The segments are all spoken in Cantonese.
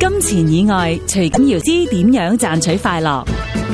金錢以外，徐錦瑤知點樣賺取快樂。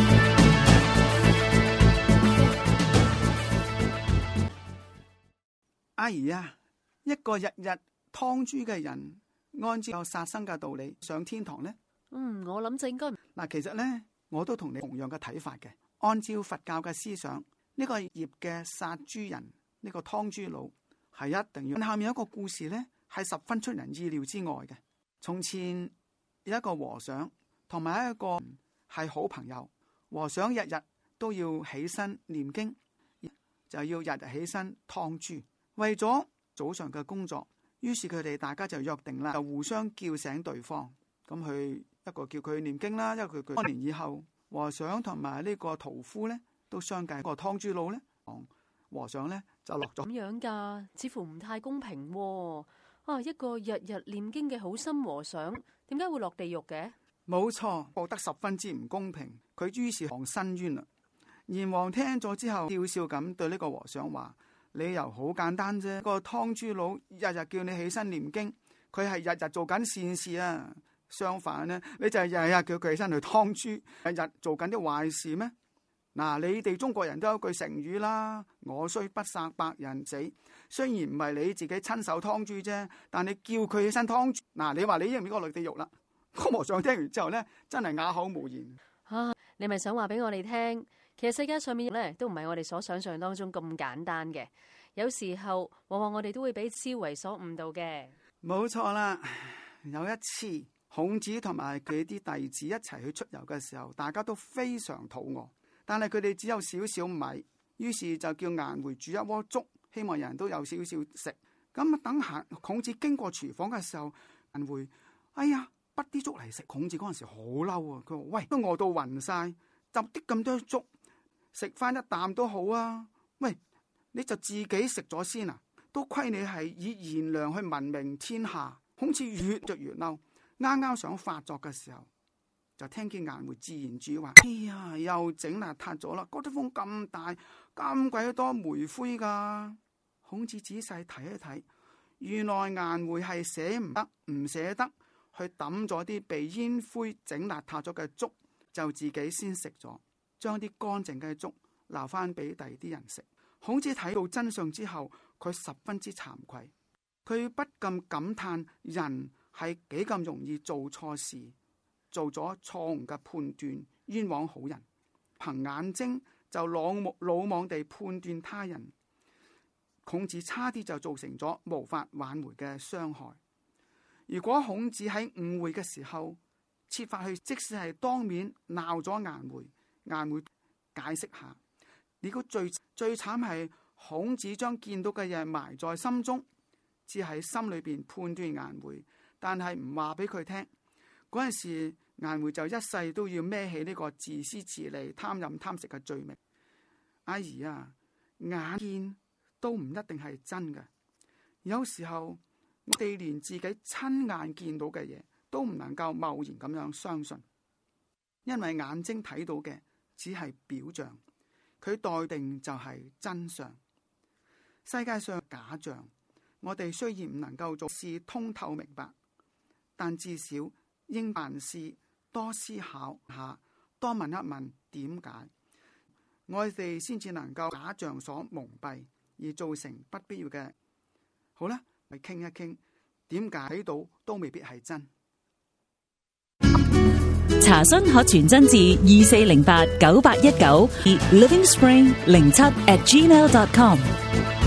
阿姨啊，一個日日劏豬嘅人，按照有殺生嘅道理上天堂呢？ 我諗就應該嗱，其實呢，我都同你同樣嘅睇法嘅。按照佛教嘅思想，呢個業嘅殺豬人，呢個劏豬佬係一定要。下面有一個故事呢，係十分出人意料之外嘅。從前有一個和尚同埋一個係好朋友，和尚日日都要起身念經，就要日日起身劏豬，為咗早上嘅工作。於是佢哋大家就約定啦，就互相叫醒對方。咁佢一個叫佢念經啦，一個叫佢。多年以後，和尚同埋呢個屠夫咧都相繼。個劏豬佬咧，和尚咧就落咗。 咁樣㗎，似乎唔太公平喎。一個日日念經嘅好心和尚，點解會落地獄嘅？ 冇錯，覺得十分之唔公平。佢於是降申冤啦。閻王聽咗之後，笑笑咁對呢個和尚話：理由好簡單啫，個劏豬佬日日叫你起身念經，佢係日日做緊善事啊。相反呢，你就係日日叫佢起身去劏豬，日日做緊啲壞事咩？嗱，你哋中國人都有句成語啦，我雖不殺百人死。雖然唔係你自己親手劏豬啫，但你叫佢起身劏豬，嗱，你話你應唔應該落地獄啦？個和尚聽完之後呢，真係啞口無言。 你咪想話俾我哋聽，其實世界上面咧都唔係我哋所想象當中咁簡單嘅。有時候往往我哋都會俾思維所誤導嘅。冇錯啦，有一次孔子同埋佢啲弟子一齊去出遊嘅時候，大家都非常肚餓，但係佢哋只有少少米，於是就叫顏回煮一鍋粥，希望人都有少少食。咁等孔子經過廚房嘅時候，顏回哎呀，滗啲粥嚟食。孔子嗰陣時好嬲啊，佢話：喂，都餓到暈晒，就啲咁多粥，食翻一啖都好啊！喂，你就自己食咗先啊！都虧你係以賢良去聞名天下。孔子越着越嬲，啱啱想發作嘅時候，就聽見顏回自言自語話：哎呀，又整邋遢咗啦！嗰啲風咁大，咁鬼多煤灰噶。孔子仔細睇一睇，原來顏回係唔捨得去抌咗啲被煙灰整邋遢咗嘅粥，就自己先食咗，將啲乾淨嘅粥留翻俾第二啲人食。孔子睇到真相之後，佢十分之慚愧，佢不禁感嘆人係幾咁容易做錯事，做咗錯誤嘅判斷，冤枉好人，憑眼睛就魯莽地判斷他人。孔子差啲就造成咗無法挽回嘅傷害。如果孔子喺誤會嘅時候設法去，即使係當面鬧咗顏回解釋下，如果最慘係孔子將見到嘅嘢埋在心中，只喺心裏邊判斷顏回，但係唔話俾佢聽。嗰陣時顏回就一世都要孭起呢個自私自利、貪飲貪食嘅罪名。阿姨啊，眼見都唔一定係真嘅，有時候我哋連自己親眼見到嘅嘢都唔能夠貿然咁樣相信，因為眼睛睇到嘅只係表象，佢待定就係真相。世界上假象，我哋雖然唔能夠做事通透明白，但至少應辦事多思考下，多問一問點解，我哋先至能夠假象所蒙蔽，而造成不必要嘅。好啦，嚟傾一傾點解睇到都未必係真。 查詢可傳真至24089819 ，livingspring07@gmail.com。